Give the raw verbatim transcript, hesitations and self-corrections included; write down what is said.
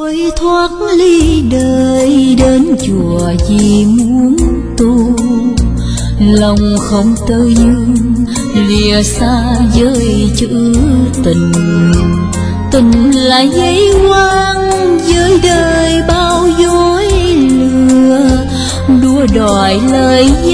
Tôi thoát ly đời đến chùa vì muốn tu, lòng không tơ dương lìa xa với chữ tình. Tình là dây quang với đời bao dối lừa, đua đòi lời